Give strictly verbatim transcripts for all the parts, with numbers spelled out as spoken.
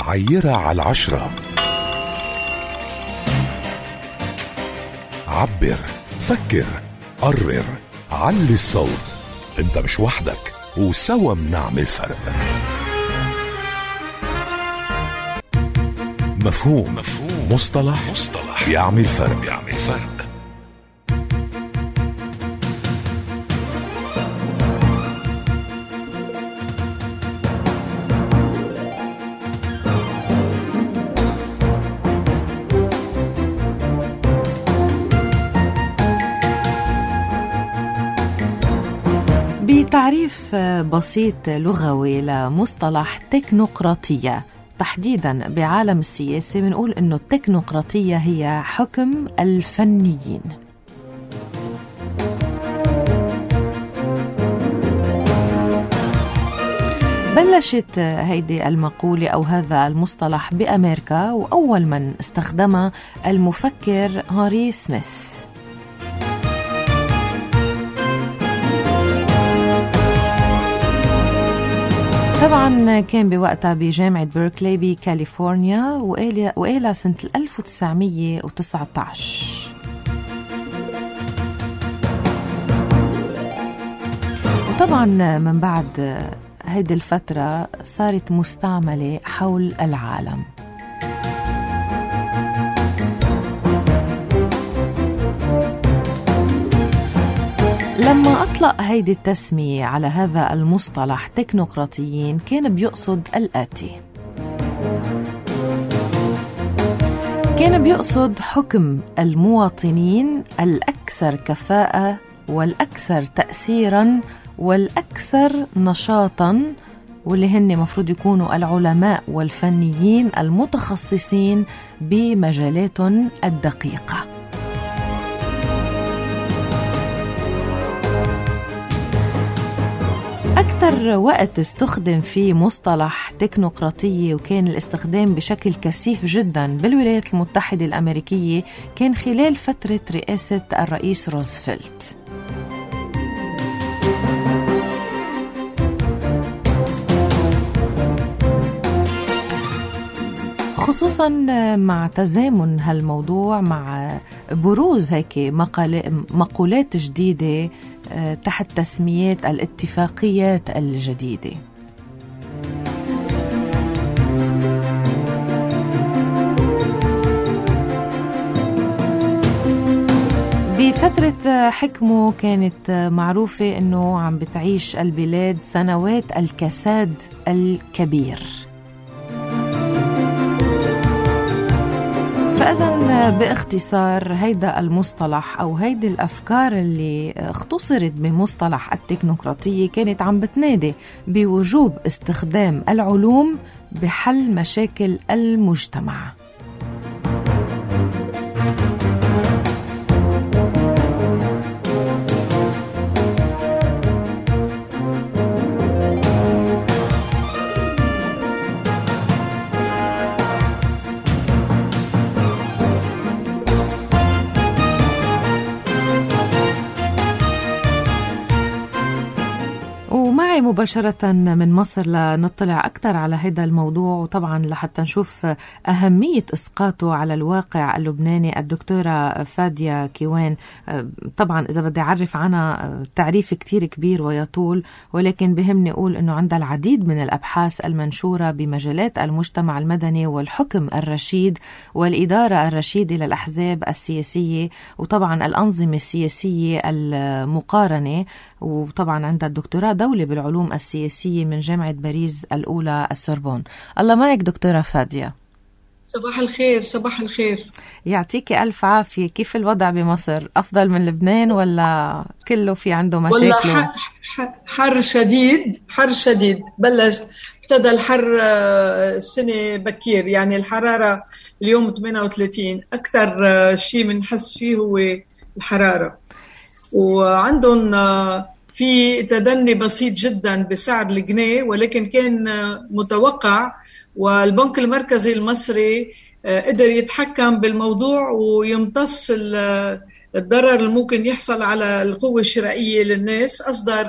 عيرة على العشرة. عبر، فكر، قرر، علي الصوت. انت مش وحدك، وسوا بنعمل فرق. مفهوم. مفهوم. مصطلح. مصطلح يعمل فرق. يعمل فرق. بتعريف بسيط لغوي لمصطلح تكنوقراطية تحديدا بعالم السياسة، بنقول إنه التكنوقراطية هي حكم الفنيين. بلشت هيدي المقولة أو هذا المصطلح بأمريكا، وأول من استخدمها المفكر هنري سميث. طبعا كان بوقتها بجامعة بيركلي بكاليفورنيا، وقالها سنة ألف وتسعمية وتسعة عشر. وطبعا من بعد هيدي الفترة صارت مستعملة حول العالم. لما أطلق هيدي التسمية على هذا المصطلح تكنوقراطيين كان بيقصد الآتي: كان بيقصد حكم المواطنين الأكثر كفاءة والأكثر تأثيراً والأكثر نشاطاً، واللي هن مفروض يكونوا العلماء والفنيين المتخصصين بمجالاتهم الدقيقة. أكثر وقت استخدم فيه مصطلح تكنوقراطية وكان الاستخدام بشكل كثيف جدا بالولايات المتحدة الأمريكية كان خلال فترة رئاسة الرئيس روزفلت. خصوصا مع تزامن هالموضوع مع بروز هيك مقولات جديدة تحت تسميات الاتفاقيات الجديدة. بفترة حكمه كانت معروفة أنه عم بتعيش البلاد سنوات الكساد الكبير. فإذن باختصار هيدا المصطلح أو هيدي الأفكار اللي اختصرت بمصطلح التكنوقراطية كانت عم بتنادي بوجوب استخدام العلوم بحل مشاكل المجتمع. مباشرة من مصر لنطلع أكثر على هذا الموضوع، وطبعا لحتى نشوف أهمية إسقاطه على الواقع اللبناني الدكتورة فادية كيوان. طبعا إذا بدي أعرف عنها تعريف كتير كبير ويطول، ولكن بهمني أقول أنه عندها العديد من الأبحاث المنشورة بمجالات المجتمع المدني والحكم الرشيد والإدارة الرشيدة للأحزاب السياسية وطبعا الأنظمة السياسية المقارنة، وطبعا عندها الدكتوراه دولة بالعلوم السياسية من جامعة باريس الأولى السوربون. الله معك دكتورة فادية. صباح الخير. صباح الخير. يعطيك ألف عافية. كيف الوضع بمصر؟ أفضل من لبنان ولا كله في عنده مشاكل؟ والله حر شديد. حر شديد بلش ابتدى الحر السنة بكير، يعني الحرارة اليوم ثمانية وثلاثين. أكثر شيء بنحس فيه هو الحرارة، وعندهم في تدني بسيط جدا بسعر الجنيه، ولكن كان متوقع، والبنك المركزي المصري قدر يتحكم بالموضوع ويمتص الضرر اللي ممكن يحصل على القوة الشرائية للناس. أصدر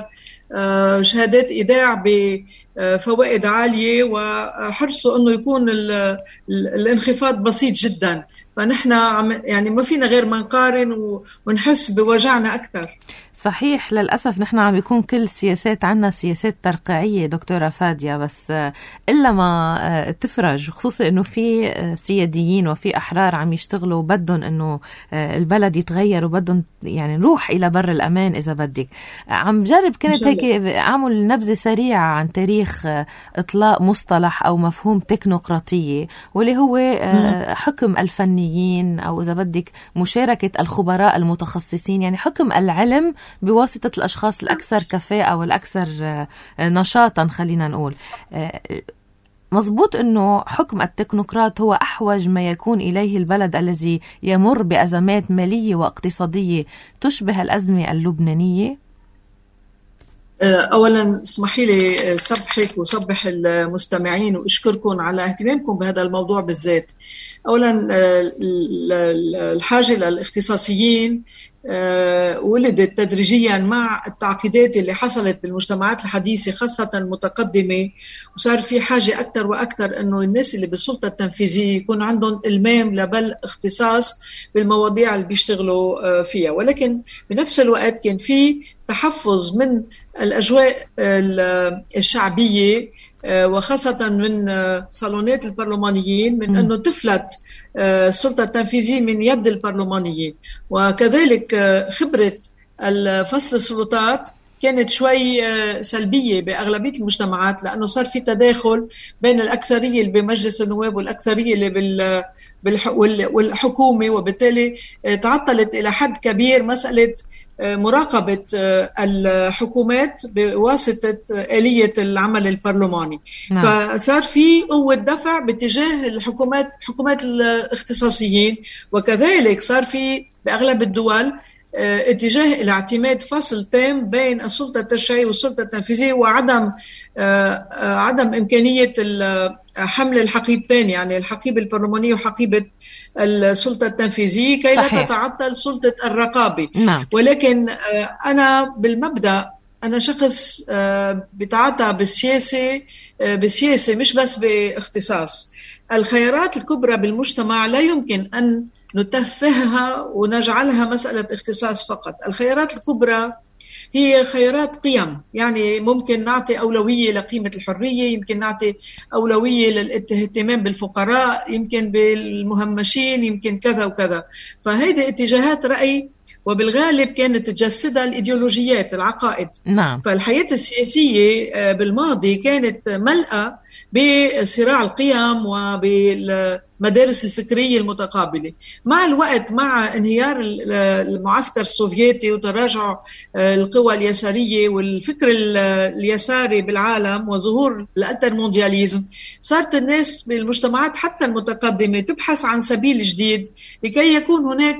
شهادات إيداع بفوائد عالية، وحرصوا أنه يكون الانخفاض بسيط جدا. فنحن يعني ما فينا غير ما نقارن ونحس بوجعنا أكثر. صحيح، للأسف نحن عم يكون كل السياسات عنا سياسات ترقيعية دكتورة فادية، بس إلا ما تفرج، خصوصا إنه في سياديين وفي أحرار عم يشتغلوا بدهم إنه البلد يتغير وبدهم يعني نروح إلى بر الأمان إذا بدك. عم جرب كنت هيك أعمل نبذة سريعة عن تاريخ إطلاق مصطلح أو مفهوم تكنوقراطية، واللي هو حكم الفنيين أو إذا بدك مشاركة الخبراء المتخصصين، يعني حكم العلم بواسطة الأشخاص الأكثر كفاءة والأكثر نشاطا. خلينا نقول مزبوط أنه حكم التكنوقراط هو أحوج ما يكون إليه البلد الذي يمر بأزمات مالية واقتصادية تشبه الأزمة اللبنانية. أولا اسمحي لي سبحك وسبح المستمعين وأشكركم على اهتمامكم بهذا الموضوع بالذات. أولا الحاجة للاختصاصيين ولدت تدريجيا مع التعقيدات اللي حصلت بالمجتمعات الحديثة خاصة المتقدمة، وصار في حاجة أكثر وأكثر أنه الناس اللي بالسلطة التنفيذية يكون عندهم المام لبل اختصاص بالمواضيع اللي بيشتغلوا فيها. ولكن بنفس الوقت كان في تحفظ من الأجواء الشعبية وخاصة من صالونات البرلمانيين من أنه تفلت السلطة التنفيذية من يد البرلمانيين، وكذلك خبرة الفصل السلطات كانت شوي سلبية بأغلبية المجتمعات، لأنه صار في تداخل بين الأكثرية اللي بمجلس النواب والأكثرية اللي بال والحكومة، وبالتالي تعطلت إلى حد كبير مسألة مراقبة الحكومات بواسطة آلية العمل البرلماني. نعم. فصار في قوة دفع باتجاه الحكومات حكومات الاختصاصيين، وكذلك صار في بأغلب الدول اتجاه إلى اعتماد فصل تام بين السلطة التشريعية والسلطة التنفيذية، وعدم عدم إمكانية حمل الحقيبتين، يعني الحقيبة البرلمانية وحقيبة السلطة التنفيذية، كي لا تتعطل سلطة الرقابة. نعم. ولكن أنا بالمبدأ أنا شخص بتعاطى بالسياسة بالسياسة مش بس باختصاص. الخيارات الكبرى بالمجتمع لا يمكن أن نتفهها ونجعلها مسألة اختصاص فقط. الخيارات الكبرى هي خيارات قيم، يعني ممكن نعطي أولوية لقيمة الحرية، يمكن نعطي أولوية للاهتمام بالفقراء، يمكن بالمهمشين، يمكن كذا وكذا. فهيدي اتجاهات رأي وبالغالب كانت تجسدها الإيديولوجيات العقائد. نعم. فالحياة السياسية بالماضي كانت ملأة بصراع القيم وبالمدارس الفكرية المتقابلة. مع الوقت، مع انهيار المعسكر السوفيتي وتراجع القوى اليسارية والفكر اليساري بالعالم وظهور الانترموندياليزم، صارت الناس بالمجتمعات حتى المتقدمة تبحث عن سبيل جديد لكي يكون هناك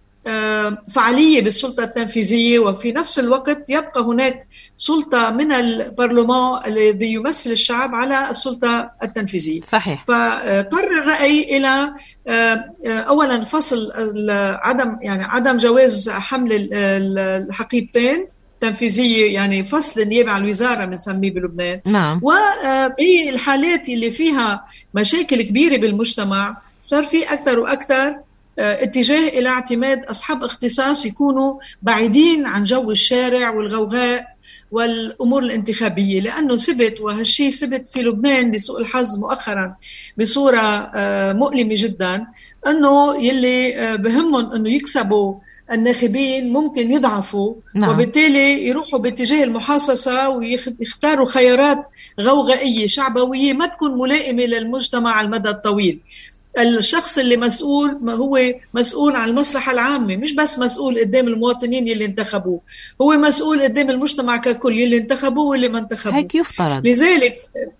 فعالية بالسلطة التنفيذية، وفي نفس الوقت يبقى هناك سلطة من البرلمان الذي يمثل الشعب على السلطة التنفيذية. صحيح. فقرر الرأي إلى أولا فصل عدم يعني عدم جواز حمل الحقيبتين تنفيذية، يعني فصل النيابة عن الوزارة بنسميه بلبنان. نعم. وبالحالات اللي فيها مشاكل كبيرة بالمجتمع صار في أكثر وأكثر اتجاه إلى اعتماد أصحاب اختصاص يكونوا بعيدين عن جو الشارع والغوغاء والأمور الانتخابية، لأنه ثبت، وهالشيء ثبت في لبنان لسوء الحظ مؤخرا بصورة مؤلمة جدا، أنه يلي بهمهم أنه يكسبوا الناخبين ممكن يضعفوا. نعم. وبالتالي يروحوا باتجاه المحاصصة ويختاروا خيارات غوغائية شعبوية ما تكون ملائمة للمجتمع على المدى الطويل. الشخص اللي مسؤول ما هو مسؤول عن المصلحة العامة، مش بس مسؤول قدام المواطنين اللي انتخبوه، هو مسؤول قدام المجتمع ككل اللي انتخبوه واللي ما انتخبوه. هيك يفترض. لذلك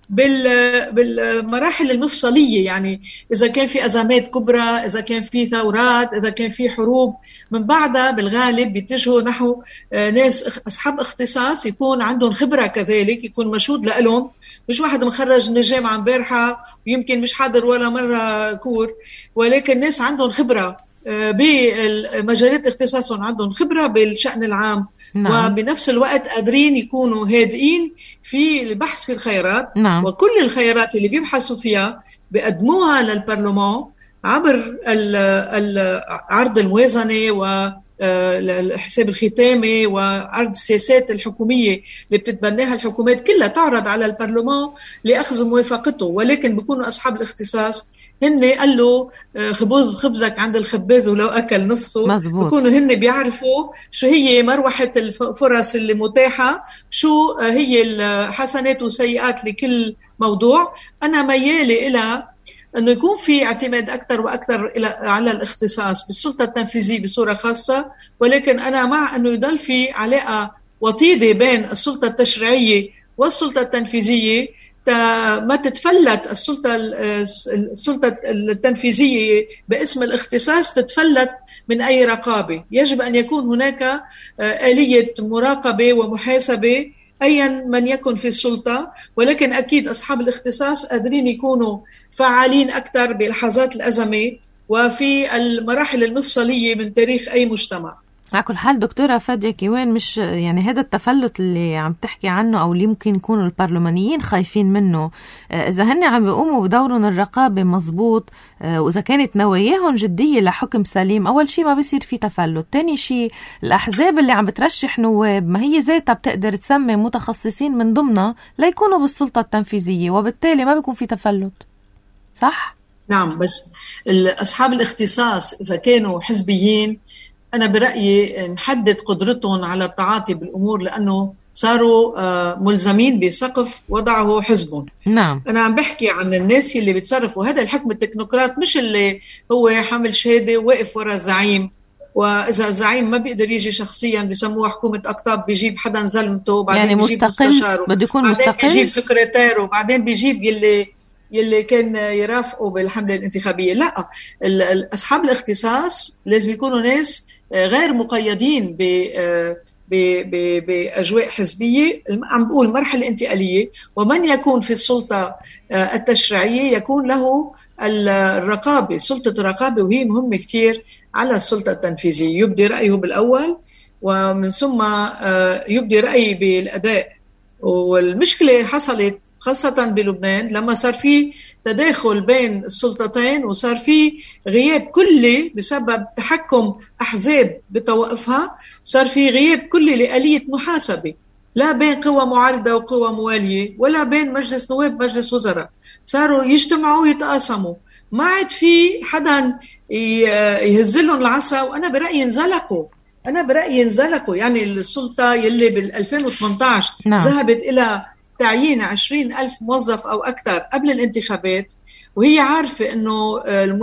بالمراحل المفصلية، يعني إذا كان في أزمات كبرى، إذا كان في ثورات، إذا كان في حروب، من بعدها بالغالب بيتجهوا نحو ناس أصحاب اختصاص يكون عندهم خبرة، كذلك يكون مشهود لهم، مش واحد مخرج من الجامعة امبارحة ويمكن مش حاضر ولا مرة كور، ولكن ناس عندهم خبرة بمجالات اختصاصهم عندهم خبرة بالشأن العام. نعم. وبنفس الوقت قادرين يكونوا هادئين في البحث في الخيارات. نعم. وكل الخيارات اللي بيبحثوا فيها بيقدموها للبرلمان عبر عرض الموازنة والحساب الختامي وعرض السياسات الحكومية اللي بتتبناها الحكومات، كلها تعرض على البرلمان لأخذ موافقته. ولكن بيكونوا أصحاب الاختصاص هن قال له خبز خبزك عند الخباز ولو أكل نصه. مزبوط. بيكونوا هن بيعرفوا شو هي مروحة الفرص اللي متاحة، شو هي الحسنات وسيئات لكل موضوع. أنا ميالي إلى أنه يكون في اعتماد أكثر وأكثر على الاختصاص بالسلطة التنفيذية بصورة خاصة، ولكن أنا مع أنه يضل في علاقة وطيدة بين السلطة التشريعية والسلطة التنفيذية، ما تتفلت السلطة السلطة التنفيذية باسم الاختصاص تتفلت من أي رقابة. يجب أن يكون هناك آلية مراقبة ومحاسبة أيا من يكن في السلطة، ولكن أكيد أصحاب الاختصاص قادرين يكونوا فعالين أكثر بلحظات الأزمة وفي المراحل المفصلية من تاريخ أي مجتمع. على كل حال دكتورة فادية كيوان، مش يعني هذا التفلت اللي عم تحكي عنه أو اللي يمكن يكونوا البرلمانيين خايفين منه، إذا هن عم بيقوموا بدورهم الرقابة مزبوط وإذا كانت نواياهم جدية لحكم سليم، أول شيء ما بيصير في تفلت. تاني شيء الأحزاب اللي عم بترشح نواب ما هي ذاتها بتقدر تسمي متخصصين من ضمنها ليكونوا بالسلطة التنفيذية، وبالتالي ما بيكون في تفلت. صح؟ نعم، بس أصحاب الاختصاص إذا كانوا حزبيين أنا برأيي نحدد قدرتهم على التعاطي بالأمور، لأنه صاروا ملزمين بسقف وضعه حزبهم. نعم. أنا عم بحكي عن الناس اللي بيتصرفوا. هذا الحكم التكنوقراط مش اللي هو حامل شهادة واقف وراء زعيم، وإذا الزعيم ما بيقدر يجي شخصيا بيسموها حكومة أقطاب، بيجيب حدا زلمته بعدين يعني بيجيب مستقل، بده يكون مستقل، بعدين بيجيب سكرتير وبعدين بيجيب يلي يلي كان يرافقوا بالحملة الانتخابية. لا، أصحاب الاختصاص لازم يكونوا ناس غير مقيدين بأجواء حزبية. عم بقول مرحلة انتقالية، ومن يكون في السلطة التشريعية يكون له الرقابة، سلطة الرقابة، وهي مهمة كتير على السلطة التنفيذية. يبدي رأيه بالأول ومن ثم يبدي رأيه بالأداء. والمشكلة حصلت خاصة بلبنان لما صار في تداخل بين السلطتين وصار في غياب كلي بسبب تحكم أحزاب بطوائفها، صار في غياب كلي لآلية محاسبة، لا بين قوى معارضة وقوى موالية ولا بين مجلس نواب مجلس وزراء. صاروا يجتمعوا ويتقاسموا، ما عاد في حدا يهزلهم العصا. وأنا برأيي انزلقوا أنا برأيي انزلقوا يعني السلطة يلي بالألفين وثمانية عشر نعم. ذهبت إلى تعيين عشرين ألف موظف أو أكثر قبل الانتخابات، وهي عارفة أنه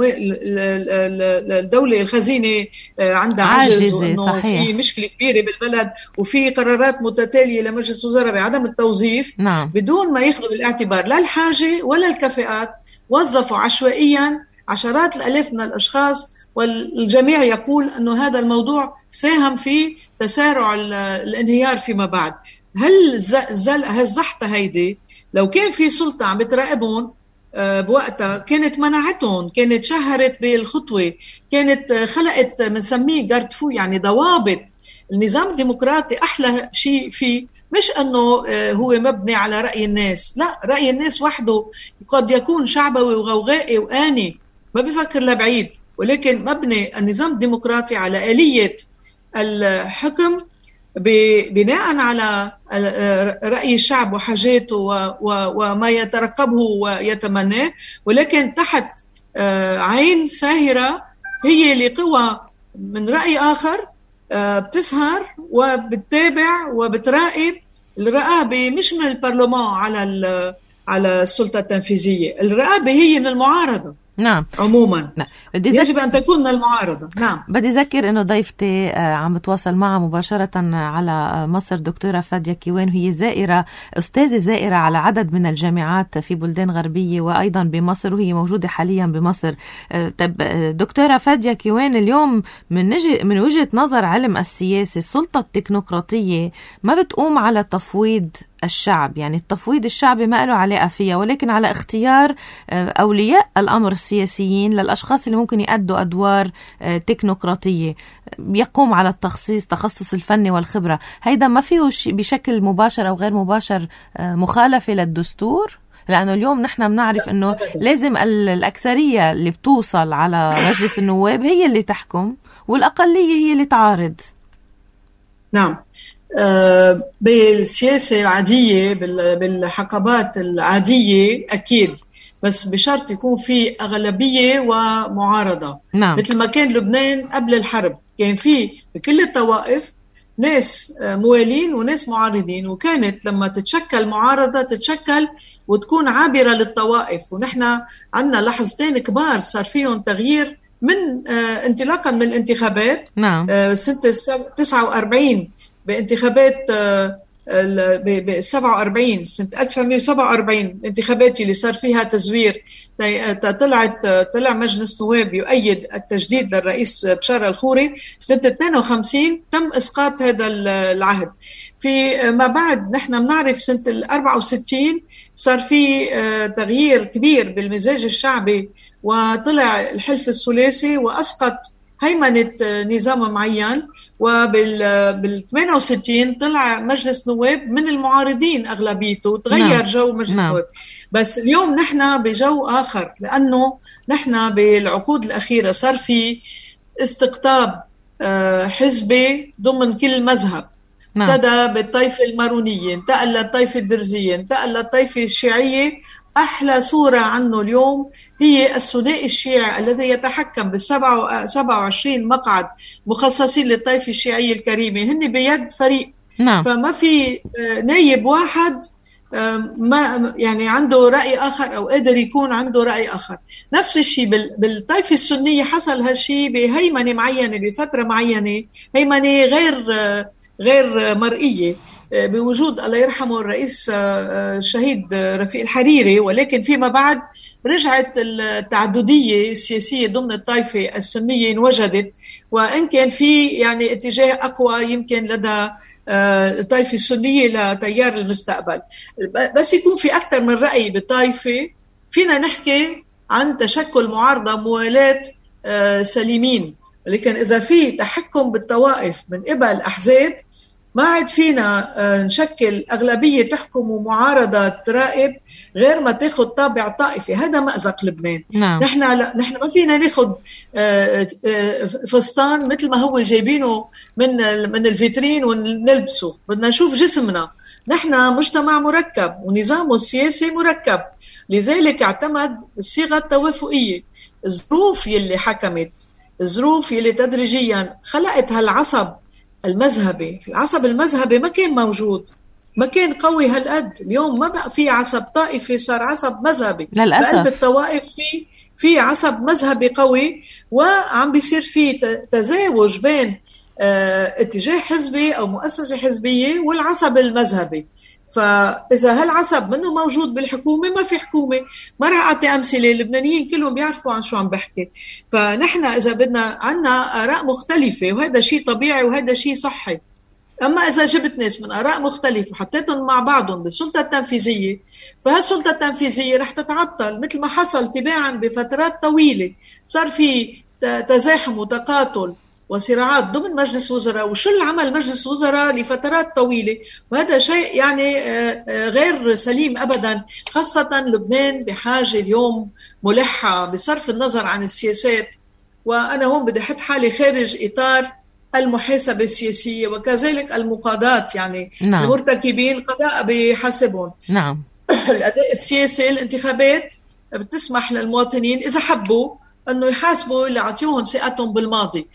الدولة الخزينة عندها عجز وأنه في مشكلة كبيرة بالبلد وفي قرارات متتالية لمجلس وزراء بعدم التوظيف نعم. بدون ما ياخذوا بالاعتبار لا الحاجة ولا الكفاءات، وظفوا عشوائيا عشرات الألاف من الأشخاص. والجميع يقول أنه هذا الموضوع ساهم في تسارع الانهيار فيما بعد. هل هالزحطة هيدي لو كان في سلطة عم بتراقبهم بوقتها كانت منعتهم، كانت شهرت بالخطوة، كانت خلقت منسميه جاردفو يعني ضوابط. النظام الديمقراطي أحلى شيء فيه مش أنه هو مبني على رأي الناس، لا، رأي الناس وحده قد يكون شعبوي وغوغائي وآني ما بيفكر لبعيد، ولكن مبني النظام الديمقراطي على آلية الحكم بناء على رأي الشعب وحاجاته وما يترقبه ويتمناه، ولكن تحت عين ساهرة هي لقوى من رأي آخر بتسهر وبتتابع وبتراقب. الرقابة مش من البرلمان على على السلطة التنفيذية، الرقابة هي من المعارضة. نعم عموما نعم. يجب أن تكون من المعارضة. نعم. بدي أذكر أنه ضيفتي عم بتواصل معها مباشرة على مصر دكتورة فادية كيوان، وهي زائرة أستاذة زائرة على عدد من الجامعات في بلدان غربية وأيضا بمصر، وهي موجودة حاليا بمصر. طب دكتورة فادية كيوان، اليوم من, نجي من وجهة نظر علم السياسة السلطة التكنوقراطية ما بتقوم على تفويض الشعب، يعني التفويض الشعبي ما له علاقة فيها، ولكن على اختيار أولياء الأمر السياسيين للأشخاص اللي ممكن يأدوا أدوار تكنوقراطية، يقوم على التخصيص تخصص الفني والخبرة. هيدا ما فيه بشكل مباشر أو غير مباشر مخالفة للدستور؟ لأنه اليوم نحن بنعرف أنه لازم الأكثرية اللي بتوصل على مجلس النواب هي اللي تحكم والأقلية هي اللي تعارض. نعم، أه بالسياسة العادية بالحقبات العادية أكيد، بس بشرط يكون في أغلبية ومعارضة. نعم. مثل ما كان لبنان قبل الحرب، كان في بكل الطوائف ناس موالين وناس معارضين، وكانت لما تتشكل معارضة تتشكل وتكون عابرة للطوائف. ونحن عنا لحظتين كبار صار فيهم تغيير من آه انطلاقا من الانتخابات. نعم. آه سنة تسعة وأربعين بانتخابات آه ب سبعة وأربعين سنة ألف وتسعمائة وسبعة وأربعين الانتخابات اللي صار فيها تزوير، طلعت طلع مجلس نواب يؤيد التجديد للرئيس بشار الخوري. سنة اثنين وخمسين تم إسقاط هذا العهد. في ما بعد نحن بنعرف سنة أربعة وستين صار في تغيير كبير بالمزاج الشعبي، وطلع الحلف الثلاثي وأسقط هيمنة نظام معين. وبال ثمانية وستين طلع مجلس نواب من المعارضين أغلبيته، تغير نعم. جو مجلس نعم. نواب. بس اليوم نحن بجو آخر، لأنه نحن بالعقود الأخيرة صار في استقطاب حزبي ضمن كل مذهب. نعم. ابتدى بالطائفة المارونية، انتقل للطائفة الدرزية، انتقل للطائفة الشيعية. أحلى صورة عنه اليوم هي الثنائي الشيعي الذي يتحكم بالسبعة وعشرين مقعد مخصصين للطائفة الشيعية الكريمة، هن بيد فريق. نعم. فما في نايب واحد ما يعني عنده رأي آخر أو قادر يكون عنده رأي آخر. نفس الشيء بالطائفة السنية حصل هالشيء بهيمنة معينة بفترة معينة، هيمنة غير غير مرئية بوجود الله يرحمه الرئيس الشهيد رفيق الحريري. ولكن فيما بعد رجعت التعددية السياسية ضمن الطائفة السنية انوجدت، وإن كان في يعني اتجاه أقوى يمكن لدى الطائفة السنية لتيار المستقبل. بس يكون في أكثر من رأي بالطائفة فينا نحكي عن تشكل معارضة موالاة سليمين. لكن إذا في تحكم بالطوائف من قبل أحزاب ما عاد فينا نشكل أغلبية تحكم ومعارضة تراقب غير ما تاخد طابع طائفي. هذا مأزق لبنان. نعم. نحن نحن ما فينا ناخد فستان مثل ما هو جايبينه من من الفيترين ونلبسه، بدنا نشوف جسمنا. نحن مجتمع مركب ونظامه السياسي مركب، لذلك اعتمد الصيغة التوافقية. الظروف يلي حكمت، الظروف يلي تدريجيا خلقت هالعصب المذهبي. العصب المذهبي ما كان موجود، ما كان قوي هالقد. اليوم ما بقى في عصب طائفي، صار عصب مذهبي للأسف. بقلب الطوائف في في عصب مذهبي قوي، وعم بيصير في تزاوج بين اه اتجاه حزبي أو مؤسسة حزبية والعصب المذهبي. فإذا هالعصب منه موجود بالحكومة ما في حكومة. ما رح أعطي أمثلة، اللبنانيين كلهم بيعرفوا عن شو عم بحكي. فنحن إذا بدنا عنا آراء مختلفة، وهذا شيء طبيعي وهذا شيء صحي. أما إذا جبت ناس من آراء مختلفة وحطيتهم مع بعضهم بالسلطة التنفيذية، فهالسلطة التنفيذية رح تتعطل، مثل ما حصل تباعا بفترات طويلة. صار في تزاحم وتقاتل وصراعات ضمن مجلس وزراء وشل عمل مجلس وزراء لفترات طويلة، وهذا شيء يعني غير سليم أبدا. خاصة لبنان بحاجة اليوم ملحة بصرف النظر عن السياسات. وأنا هون بدي أحط حالي خارج إطار المحاسبة السياسية وكذلك المقاضاة، يعني نعم. المرتكبين القضاء بيحاسبهم. نعم. الأداء السياسي، الانتخابات بتسمح للمواطنين إذا حبوا أنه يحاسبوا اللي عطيوهم ثقتهم بالماضي.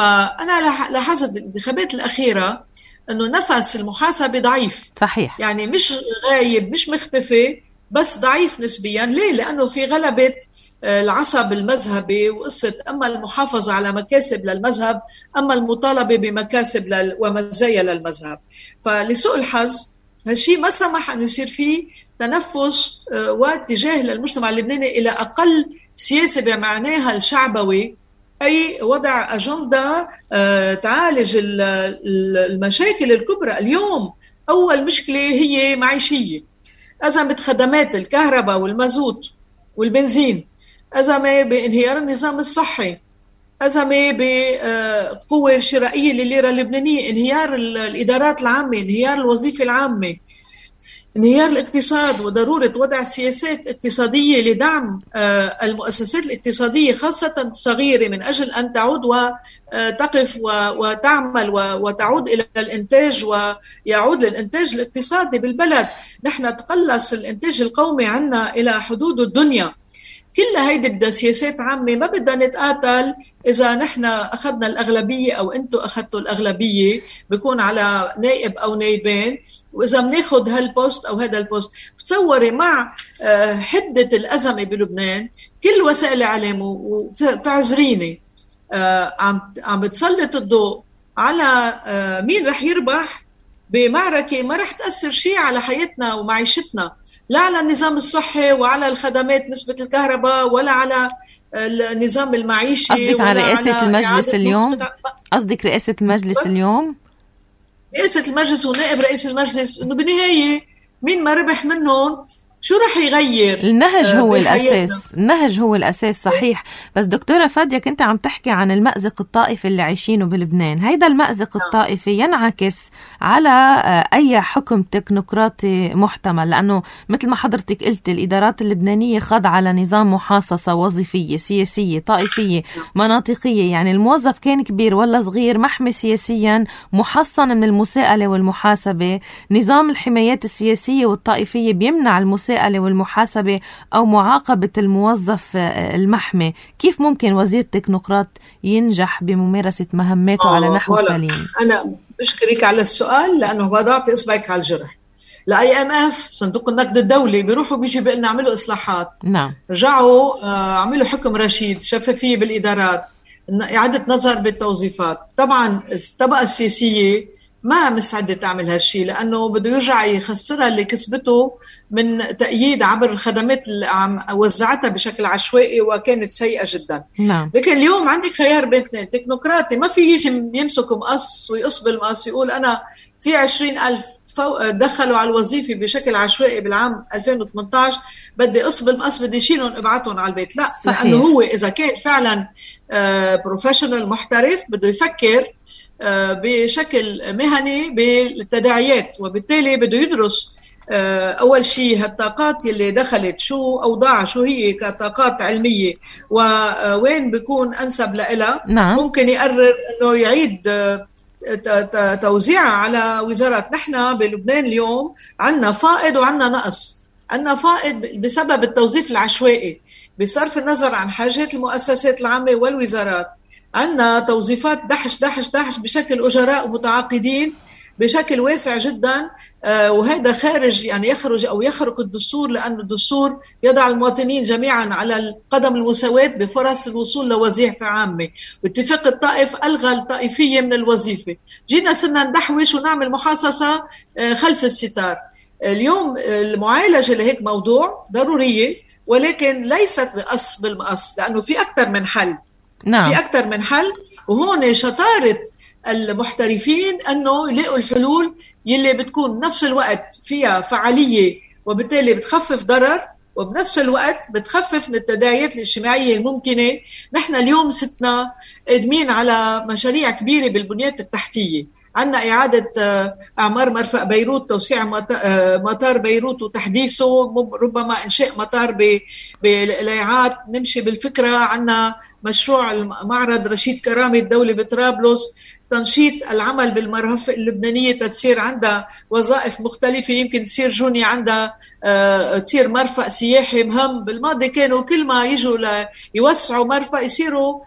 فأنا لاحظت بالانتخابات الأخيرة أنه نفس المحاسبة ضعيف. صحيح. يعني مش غايب، مش مختفي، بس ضعيف نسبيا. ليه؟ لأنه في غلبة العصب المذهبي وقصة أما المحافظة على مكاسب للمذهب أما المطالبة بمكاسب ومزايا للمذهب. فلسوء الحظ هالشيء ما سمح أن يصير فيه تنفس واتجاه للمجتمع اللبناني إلى أقل سياسة بمعناها الشعبوي، أي وضع أجندة تعالج المشاكل الكبرى. اليوم أول مشكلة هي معيشية، أزمة خدمات الكهرباء والمازوت والبنزين، أزمة بانهيار النظام الصحي، أزمة بالقوة الشرائية للليرة اللبنانية، انهيار الإدارات العامة، انهيار الوظيفة العامة، انهيار الاقتصاد، وضرورة وضع سياسات اقتصادية لدعم المؤسسات الاقتصادية خاصة الصغيرة من أجل أن تعود وتقف وتعمل وتعود إلى الإنتاج ويعود للإنتاج الاقتصادي بالبلد. نحن تقلص الإنتاج القومي عنا إلى حدود الدنيا. كل هيدي بدها سياسات عامة، ما بدها نتقاتل إذا نحن أخذنا الأغلبية أو أنتوا أخذتوا الأغلبية بيكون على نائب أو نائبين، وإذا بناخد هالبوست أو هذا البوست. بتصوري مع حدة الأزمة بلبنان كل وسائل الإعلام وتعذريني عم عم بتسلط الضوء على مين رح يربح بمعركة ما رح تأثر شيء على حياتنا ومعيشتنا، لا على النظام الصحي وعلى الخدمات نسبة الكهرباء ولا على النظام المعيشي. قصدك على رئاسة المجلس اليوم؟ قصدك رئاسة المجلس اليوم؟ رئاسة المجلس ونائب رئيس المجلس، إنه بالنهاية مين ما ربح منهم شو رح يغير؟ النهج هو الأساس، النهج هو الأساس صحيح. بس دكتورة فادية كنت عم تحكي عن المأزق الطائفي اللي عايشينه بلبنان. هيدا المأزق الطائفي ينعكس على أي حكم تكنوقراطي محتمل، لأنه مثل ما حضرتك قلت الإدارات اللبنانية خاضعة لنظام محاصصة وظيفية سياسية طائفية مناطقية، يعني الموظف كان كبير ولا صغير محمي سياسيا محصن من المساءلة والمحاسبة. نظام الحمايات السياسية والطائفية بيمنع المساءلة والمحاسبة أو معاقبة الموظف المحمي. كيف ممكن وزير تكنوقراط ينجح بممارسة مهماته على نحو سليم؟ أنا بشكرك على السؤال لأنه وضعت إصبعك على الجرح. لا إم إف صندوق النقد الدولي بيروحوا بيجي بيقولنا عملوا إصلاحات، نعم رجعوا عملوا حكم رشيد، شفافية بالإدارات، إعادة نظر بالتوظيفات. طبعا الطبقة السياسية ما مسعدة تعمل هالشي لأنه بده يرجع يخسرها اللي كسبته من تأييد عبر الخدمات اللي عم وزعتها بشكل عشوائي وكانت سيئة جدا. نعم. لكن اليوم عندك خيار بين اثنين. تكنوقراطي ما في يجي يمسك مقص ويقص بالمقص يقول أنا في عشرين ألف دخلوا على الوظيفة بشكل عشوائي بالعام ألفين وثمانية عشر بدي قص بالمقص بدي شيلهم ابعتهم على البيت. لا صحيح. لأنه هو إذا كان فعلا بروفيشنال محترف بده يفكر بشكل مهني بالتداعيات، وبالتالي بده يدرس أول شيء هالطاقات اللي دخلت شو أوضاع شو هي كطاقات علمية ووين بيكون أنسب لها. نعم. ممكن يقرر أنه يعيد توزيعها على وزارات. نحن بلبنان اليوم عنا فائض وعنا نقص. عنا فائض بسبب التوظيف العشوائي بصرف النظر عن حاجات المؤسسات العامة والوزارات. عندنا توظيفات دحش دحش دحش بشكل أجراء ومتعاقدين بشكل واسع جدا، وهذا خارج يعني يخرج أو يخرق الدستور، لأن الدستور يضع المواطنين جميعا على القدم المساواة بفرص الوصول لوظيفة عامة. واتفاق الطائف ألغى الطائفية من الوظيفة. جينا صرنا ندحوش ونعمل محاصصة خلف الستار. اليوم المعالجة لهيك موضوع ضرورية، ولكن ليست بقص بالمقص، لأنه في أكثر من حل. نعم. في أكثر من حل، وهون شطارة المحترفين أنه يلاقوا الحلول يلي بتكون نفس الوقت فيها فعالية وبالتالي بتخفف ضرر وبنفس الوقت بتخفف من التداعيات الاجتماعية الممكنة. نحن اليوم ستنا قادمين على مشاريع كبيرة بالبنيات التحتية. عندنا إعادة أعمار مرفأ بيروت، توسيع مطار بيروت وتحديثه، ربما إنشاء مطار بالإيعاد. نمشي بالفكرة. عندنا مشروع معرض رشيد كرامي الدولي بطرابلس، تنشيط العمل بالمرافق اللبنانية تتصير عندها وظائف مختلفة، يمكن تصير جوني عندها أه تصير مرفق سياحي مهم. بالماضي كانوا كل ما يجوا يوسعوا مرفق يصيروا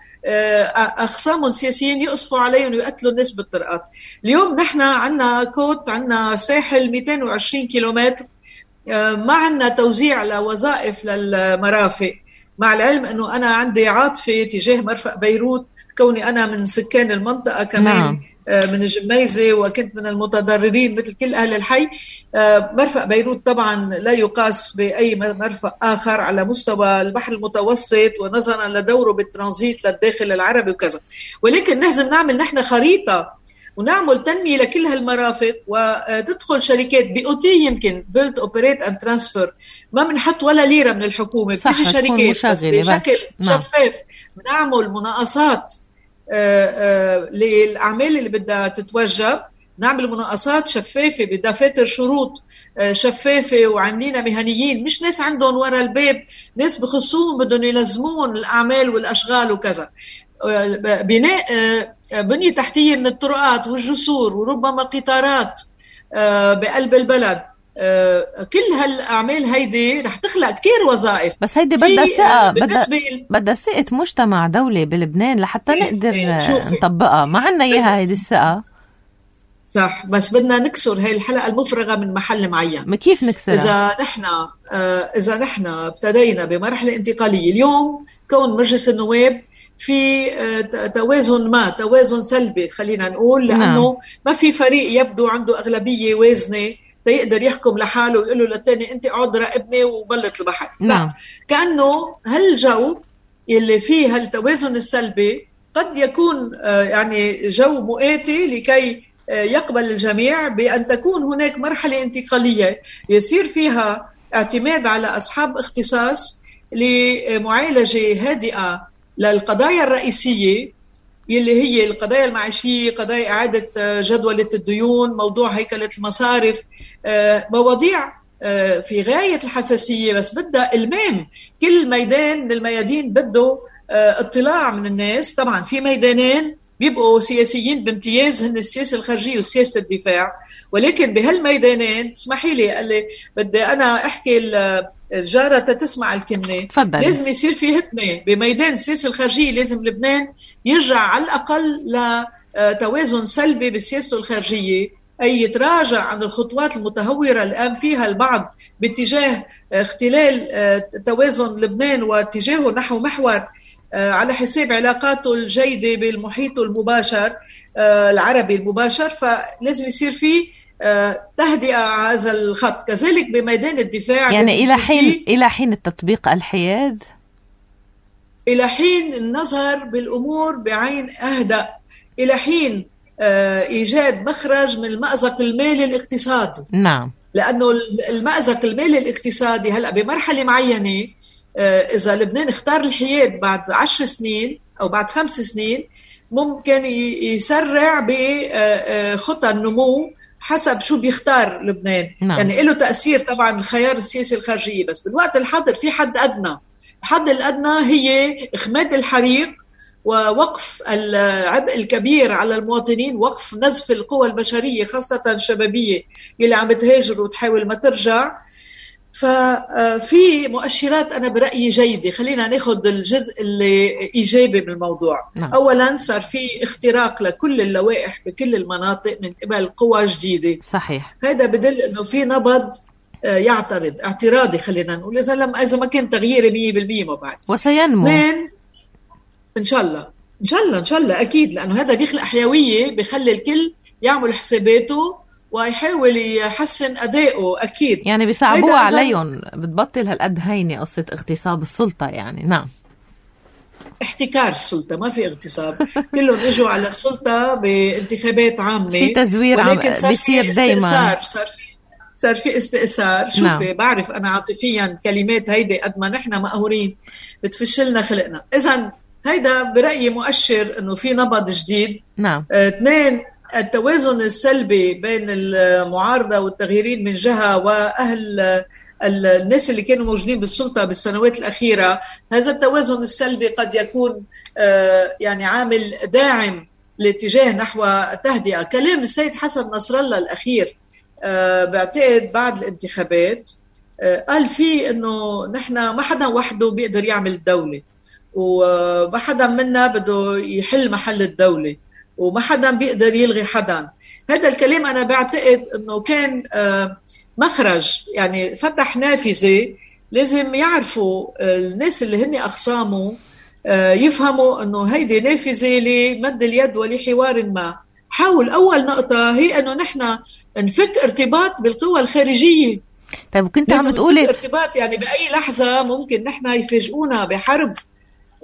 أخصام سياسيين يقصفوا عليهم ويقتلوا الناس بالطرقات. اليوم نحن عنا كوت، عنا ساحل مئتين وعشرين كيلومتر، ما عنا توزيع لوظائف للمرافق، مع العلم أنه أنا عندي عاطفة تجاه مرفق بيروت كوني أنا من سكان المنطقة كمان. نعم. من الجميزة وكنت من المتضررين مثل كل أهل الحي. مرفق بيروت طبعا لا يقاس بأي مرفق آخر على مستوى البحر المتوسط ونظرا لدوره بالترانزيت للداخل العربي وكذا، ولكن لازم نعمل نحن خريطة ونعمل تنمية لكل هالمرافق، وتدخل شركات بي او تي يمكن build operate and transfer، ما بنحط ولا ليرة من الحكومة، بتيجي شركات بس بشكل شفاف. بنعمل مناقصات للأعمال اللي بدها تتوجب، نعمل مناقصات شفافة بدفاتر شروط شفافة وعاملين مهنيين، مش ناس عندهم ورا الباب ناس بخصوصهم بدهم يلزمون الأعمال والأشغال وكذا. بناء بنية تحتية من الطرقات والجسور وربما قطارات بقلب البلد، كل هالأعمال هيدي رح تخلق كتير وظائف. بس هيدي بدها ثقة، بدها بدها ثقة مجتمع دولي بلبنان لحتى نقدر نطبقها. ما عنا إياها هيدي الثقة. صح، بس بدنا نكسر هاي الحلقة المفرغة من محل معين. ما كيف نكسرها؟ إذا نحن إذا نحن ابتدينا بمرحلة انتقالية اليوم، كون مجلس النواب في توازن ما توازن سلبي خلينا نقول، لأنه نعم. ما في فريق يبدو عنده أغلبية وازنة يقدر يحكم لحاله ويقول له للتاني أنت اقعد راقبني وبلط البحر. نعم. كأنه هالجو اللي فيه هالتوازن السلبي قد يكون يعني جو مؤاتي لكي يقبل الجميع بأن تكون هناك مرحلة انتقالية يصير فيها اعتماد على أصحاب اختصاص لمعالجة هادئة للقضايا الرئيسية اللي هي القضايا المعيشية، قضايا إعادة جدولة الديون، موضوع هيكلة المصارف، مواضيع في غاية الحساسية بس بدها المام. كل ميدان من الميادين بده اطلاع من الناس. طبعا في ميدانين بيبقوا سياسيين بامتياز، هن السياسة الخارجية وسياسة الدفاع، ولكن بهالميدانين اسمحي لي قال لي بدي أنا أحكي الجارة تسمع الكلمة، لازم يصير في هتمة بميدان السياسة الخارجية. لازم لبنان يرجع على الأقل لتوازن سلبي بسياسته الخارجية، أي يتراجع عن الخطوات المتهورة اللي قام فيها البعض باتجاه اختلال توازن لبنان واتجاهه نحو محور على حساب علاقاته الجيدة بالمحيط المباشر العربي المباشر. فلازم يصير فيه تهدئة على هذا الخط. كذلك بميدان الدفاع، يعني إلى حين إلى حين التطبيق الحياد، إلى حين النظر بالأمور بعين أهدأ، إلى حين إيجاد مخرج من المأزق المالي الاقتصادي. نعم. لأنه المأزق المالي الاقتصادي هلأ بمرحلة معينة، إذا لبنان اختار الحياد بعد عشر سنين أو بعد خمس سنين ممكن يسرع بخطى النمو حسب شو بيختار لبنان. نعم. يعني له تأثير طبعا الخيار السياسي الخارجي، بس بالوقت الحاضر في حد أدنى. الحد الأدنى هي إخماد الحريق ووقف العبء الكبير على المواطنين، وقف نزف القوى البشرية خاصة الشبابية اللي عم تهاجر وتحاول ما ترجع. ففي مؤشرات أنا برأيي جيدة. خلينا ناخد الجزء اللي إيجابي من الموضوع. نعم. أولا صار في اختراق لكل اللوائح بكل المناطق من قبل قوى جديدة. صحيح. هذا بدل أنه في نبض يعترض اعتراضي خلينا نقول، إذا لم إذا ما كان تغيير مية بالمية ما بعد وسينمو إن شاء الله إن شاء الله إن شاء الله أكيد، لأنه هذا بيخلق حيوية بيخلي الكل يعمل حساباته ويحاول يحسن أدائه. أكيد يعني بيصعبوها عليهم، بتبطل هالقد هينة قصة اغتصاب السلطة. يعني نعم، احتكار السلطة، ما في اغتصاب. كلهم اجوا على السلطة بانتخابات عامة، في تزوير عم بيصير دايما، صار في صار في استئثار. شوفي نعم. بعرف أنا عاطفيا كلمات هيدي قد ما نحن مقهورين بتفشلنا خلقنا. إذن هيدا برأيي مؤشر إنه في نبض جديد. نعم. اثنين، التوازن السلبي بين المعارضة والتغييرين من جهة وأهل الناس اللي كانوا موجودين بالسلطة بالسنوات الأخيرة، هذا التوازن السلبي قد يكون يعني عامل داعم لاتجاه نحو تهدئة. كلام السيد حسن نصر الله الأخير بعتقد بعد الانتخابات قال فيه إنه نحن ما حدا وحده بيقدر يعمل الدولة، وما حدا منا بده يحل محل الدولة، وما حدا بيقدر يلغي حدا. هذا الكلام أنا بعتقد أنه كان مخرج، يعني فتح نافذة. لازم يعرفوا الناس اللي هن أخصامه يفهموا أنه هيدي نافذة لمد اليد ولحوار ما. حاول أول نقطة هي أنه نحن نفك ارتباط بالقوى الخارجية. طيب كنت عم بتقولي ارتباط، يعني بأي لحظة ممكن نحن يفاجئونا بحرب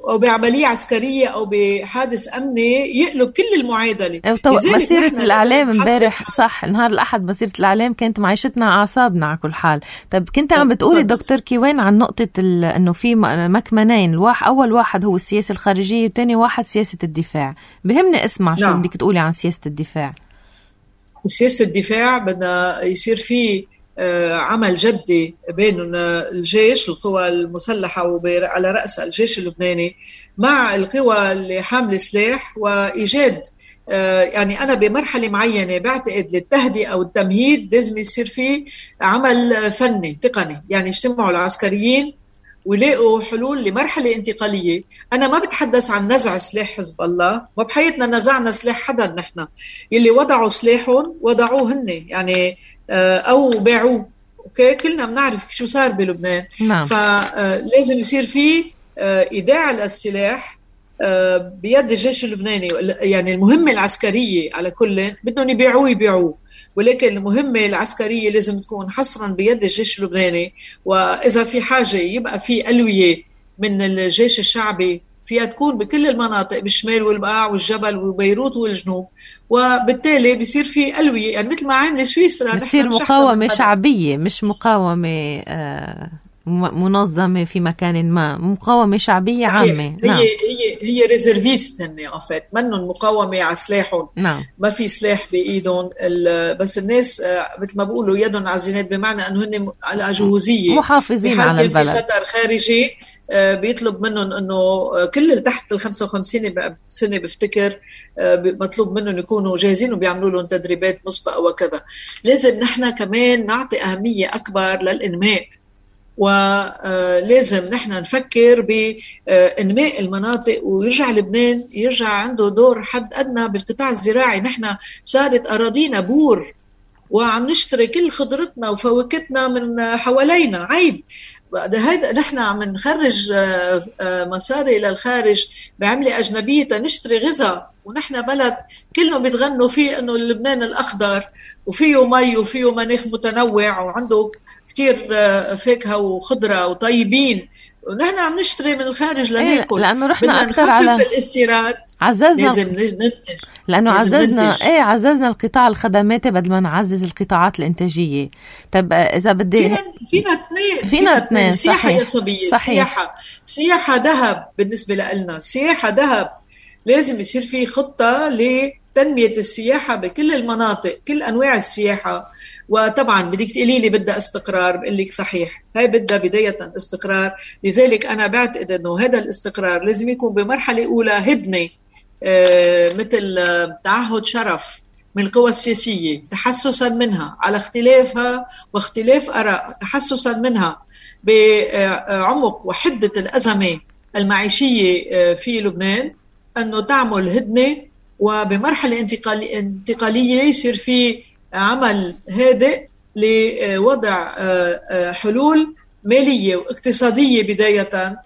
أو بعملية عسكرية أو بحادث أمني يقلب كل المعادلة. مسيرة الإعلام امبارح صح نهار الأحد مسيرة الإعلام كانت معيشتنا أعصابنا على كل حال. طب كنت عم بتقولي دكتور كيوان عن نقطة إنه في مكمنين، الواحد أول واحد هو السياسة الخارجية وتاني واحد سياسة الدفاع. بهمني أسمع شو نعم. بدك تقولي عن سياسة الدفاع. سياسة الدفاع بدنا يصير فيه عمل جدي بين الجيش القوى المسلحة وعلى رأس الجيش اللبناني مع القوى اللي حامل سلاح، وإيجاد يعني أنا بمرحلة معينة بعتقد للتهدئة أو التمهيد لازم يصير فيه عمل فني تقني، يعني يجتمعوا العسكريين ويلاقوا حلول لمرحلة انتقالية. أنا ما بتحدث عن نزع سلاح حزب الله، وبحياتنا نزعنا سلاح حدا، نحن يلي وضعوا سلاحهم وضعوه هن يعني أو باعوه. أوكي كلنا بنعرف شو صار بلبنان. نعم. فلازم يصير فيه إيداع السلاح بيد الجيش اللبناني، يعني المهمة العسكرية على كل بدهم يبيعوه يبيعوه، ولكن المهمة العسكرية لازم تكون حصرا بيد الجيش اللبناني. وإذا في حاجة يبقى في ألوية من الجيش الشعبي فيها تكون بكل المناطق بالشمال والبقاع والجبل وبيروت والجنوب، وبالتالي بيصير في ألوية، يعني مثل ما عامل سويسرا بتصير مقاومة شعبية مش مقاومة آه منظمة في مكان ما، مقاومة شعبية عامة. هي نعم. هي هي ريزرفيست هن عفت منهم مقاومة على سلاحهم. نعم. ما في سلاح بإيدهم، بس الناس مثل ما بقولوا يدهم على الزناد، بمعنى أنه هن على جهوزية محافظين على البلد. في خطر خارجي بيطلب منهم أنه كل اللي تحت ال خمسة وخمسين سنة بفتكر مطلوب منهم يكونوا جاهزين وبيعملوا لهم تدريبات مسبقة وكذا. لازم نحن كمان نعطي أهمية أكبر للإنماء، ولازم نحن نفكر بإنماء المناطق ويرجع لبنان يرجع عنده دور حد أدنى بالقطاع الزراعي. نحن صارت أراضينا بور وعم نشتري كل خضرتنا وفواكهنا من حوالينا، عيب. هيدا نحن عم نخرج مصاري إلى الخارج بعملة أجنبية تنشتري غذاء، ونحن بلد كلهم بيتغنوا فيه إنه لبنان الأخضر وفيه مي وفيه مناخ متنوع وعنده كتير فاكهة وخضرة وطيبين، ونحن عم نشتري من الخارج لناكل. إيه لأنه رحنا أكثر على الاستيراد، عززنا لازم ننتج، لأنه لازم عززنا ننتج. إيه عززنا القطاع الخدماتي بدل ما نعزز القطاعات الإنتاجية. طب إذا بدي فينا فينا اثنين فينا اثنين سياحة يصبية، سياحة سياحة ذهب بالنسبة لنا، سياحة ذهب. لازم يصير في خطة لتنمية السياحة بكل المناطق، كل أنواع السياحة. وطبعا بدك تقولي لي بدها استقرار، بقول لك صحيح هاي بدها بداية استقرار. لذلك أنا بعتقد أنه هذا الاستقرار لازم يكون بمرحلة أولى هدنة، آه مثل تعهد شرف من القوى السياسية، تحسسا منها على اختلافها واختلاف آراء، تحسسا منها بعمق وحدة الأزمة المعيشية في لبنان، أنه تعمل هدنة، وبمرحلة انتقالية, انتقالية يصير في عمل هادئ لوضع حلول مالية واقتصادية بداية،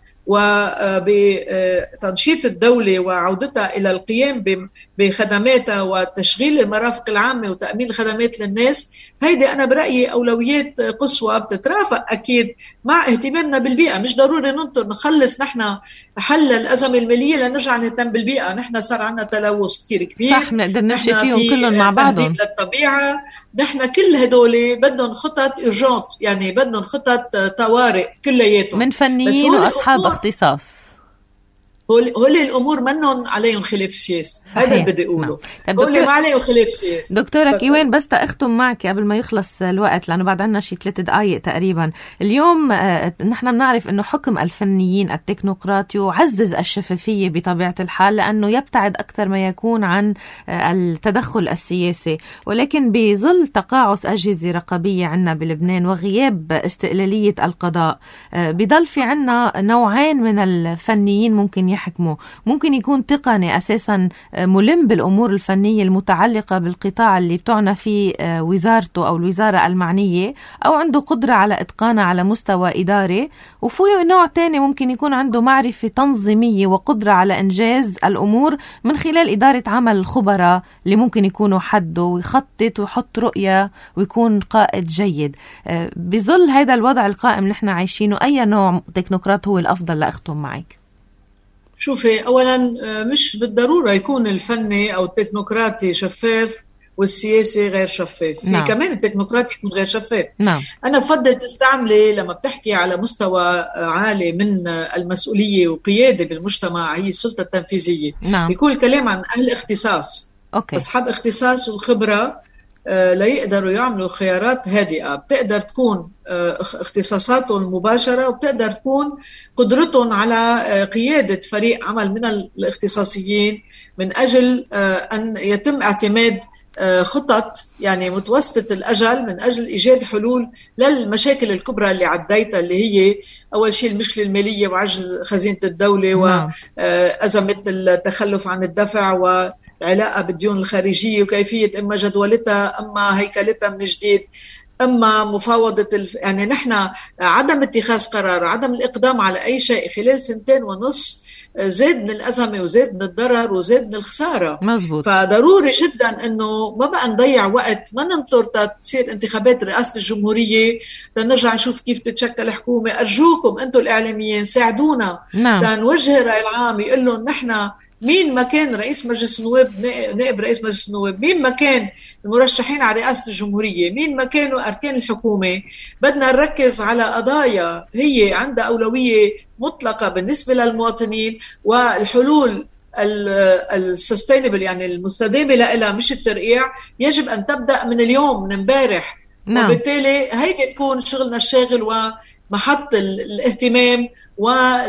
وبتنشيط الدولة وعودتها إلى القيام بخدماتها وتشغيل المرافق العامة وتأمين الخدمات للناس. هيدي أنا برأيي أولويات قصوى بتترافق أكيد مع اهتمامنا بالبيئة. مش ضروري ننطر نخلص نحن حل الأزمة المالية لنرجع نهتم بالبيئة. نحن صار عنا تلوث كتير كبير، صح، بنقدر نمشي فيهم كلهم مع بعضهم للطبيعة. نحن كل هدول بدهم خطط إرجانت، يعني بدهم خطط طوارئ كلياتهم من فنيين وأصحاب اختصاص. هول الأمور منهم عليهم خلاف سياسي، هذا اللي بدي أقوله. هول ما عليهم خلاف سياسي. دكتورة كيوان بس تأختم معك قبل ما يخلص الوقت، لأنه بعد عنا شي ثلاث دقايق تقريبا. اليوم آه نحن بنعرف أنه حكم الفنيين التكنوقراطي يعزز الشفافية بطبيعة الحال، لأنه يبتعد أكثر ما يكون عن آه التدخل السياسي، ولكن بظل تقاعس أجهزة رقابية عنا بلبنان وغياب استقلالية القضاء، آه بضل في عنا نوعين من الفنيين ممكن يحكموا. ممكن يكون تقني أساسا ملم بالأمور الفنية المتعلقة بالقطاع اللي بتعنى فيه وزارته أو الوزارة المعنية، أو عنده قدرة على إتقانها على مستوى إداري. وفيه نوع تاني ممكن يكون عنده معرفة تنظيمية وقدرة على إنجاز الأمور من خلال إدارة عمل الخبراء اللي ممكن يكونوا حده ويخطط ويحط رؤية ويكون قائد جيد. بظل هذا الوضع القائم نحن عايشينه، أي نوع تكنوقراط هو الأفضل لأختم معك؟ شوفي، أولا مش بالضرورة يكون الفني أو التكنوقراطي شفاف والسياسي غير شفاف. نعم. في كمان التكنوقراطي يكون غير شفاف. نعم. أنا بفضل تستعملي لما بتحكي على مستوى عالي من المسؤولية وقيادة بالمجتمع هي السلطة التنفيذية. نعم. يكون الكلام عن أهل اختصاص. أوكي. أصحاب اختصاص والخبرة لا يقدروا يعملوا خيارات هادئة. بتقدر تكون اختصاصاتهم المباشرة، وبتقدر تكون قدرتهم على قيادة فريق عمل من الاختصاصيين من أجل أن يتم اعتماد خطط يعني متوسطة الأجل من أجل إيجاد حلول للمشاكل الكبرى اللي عديتها، اللي هي أول شيء المشكلة المالية وعجز خزينة الدولة وأزمة التخلف عن الدفع والعلاقة بالديون الخارجية وكيفية إما جدولتها أما هيكلتها من جديد أما مفاوضة الف... يعني نحن عدم اتخاذ قرار، عدم الإقدام على أي شيء خلال سنتين ونص زاد من الأزمة وزاد من الضرر وزاد من الخسارة. مزبوط. فضروري جدا أنه ما بقى نضيع وقت، ما ننطر تصير انتخابات رئاسة الجمهورية تنرجع نشوف كيف تتشكل حكومة. أرجوكم أنتم الإعلاميين ساعدونا. نعم. تنوجه الرأي العام يقول لهم نحن مين ما كان رئيس مجلس النواب، نائب رئيس مجلس النواب، مين ما كان المرشحين على رئاسة الجمهورية، مين ما كانوا أركان الحكومة، بدنا نركز على قضايا هي عندها أولوية مطلقة بالنسبة للمواطنين، والحلول السستينبل يعني المستدامة لها مش الترقيع يجب أن تبدأ من اليوم من امبارح. نعم. وبالتالي هيدا تكون شغلنا الشاغل ومحط الاهتمام و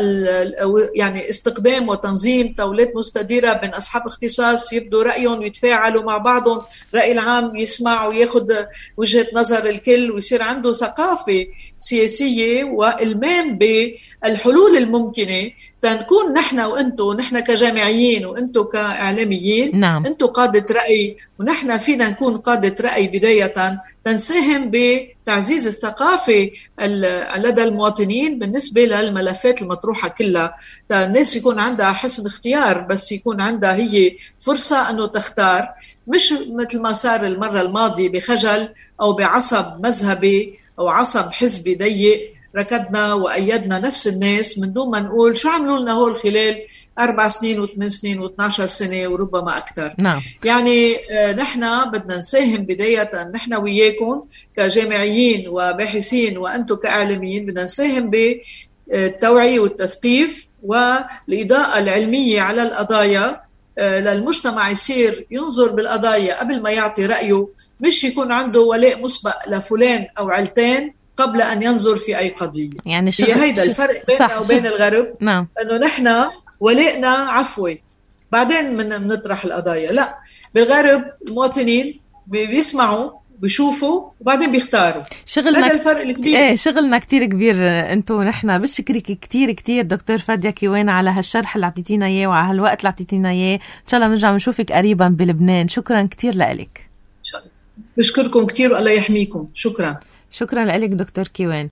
يعني استخدام وتنظيم تولات مستديرة بين أصحاب اختصاص يبدوا رأيهم ويتفاعلوا مع بعضهم، رأي العام يسمع وياخد وجهة نظر الكل ويصير عنده ثقافة سياسية وإلمام بالحلول الممكنة. تنكون نحن وإنتو، نحن كجامعيين وإنتو كإعلاميين. نعم. إنتو قادة رأي ونحن فينا نكون قادة رأي بداية، تنساهم بتعزيز الثقافة لدى المواطنين بالنسبة للملفات المطروحة كلها. الناس يكون عندها حسن اختيار، بس يكون عندها هي فرصة أنه تختار، مش مثل ما صار المرة الماضية بخجل أو بعصب مذهبي أو عصب حزبي ضيق ركضنا وأيدنا نفس الناس من دون ما نقول شو عملوا لنا هول خلال أربع سنين وثمان سنين واثناشر سنة وربما أكثر. نعم. يعني نحن بدنا نساهم بداية، نحن وياكم كجامعيين وباحثين وأنتم كإعلاميين بدنا نساهم بالتوعية والتثقيف والإضاءة العلمية على القضايا للمجتمع يصير ينظر بالقضايا قبل ما يعطي رأيه، مش يكون عنده ولاء مسبق لفلان أو علتان قبل أن ينظر في أي قضية. يعني هي هيدا الفرق بيننا وبين الغرب. نعم. أنه نحن ولائنا عفوي بعدين من نطرح القضايا. لا، بالغرب المواطنين بيسمعوا بيشوفوا وبعدين بيختاروا. شغلنا هذا الفرق الكبير. ايه شغلنا كتير كبير. انتو نحن بشكرك كتير كتير دكتور فادية كيوان على هالشرح اللي عطيتينا اياه وعلى هالوقت اللي عطيتينا اياه. ان شاء الله نرجع نشوفك قريبا بلبنان. شكرا كتير لك. بشكركم كتير والله يحميكم. شكرا. شكرا لك دكتور كيوان.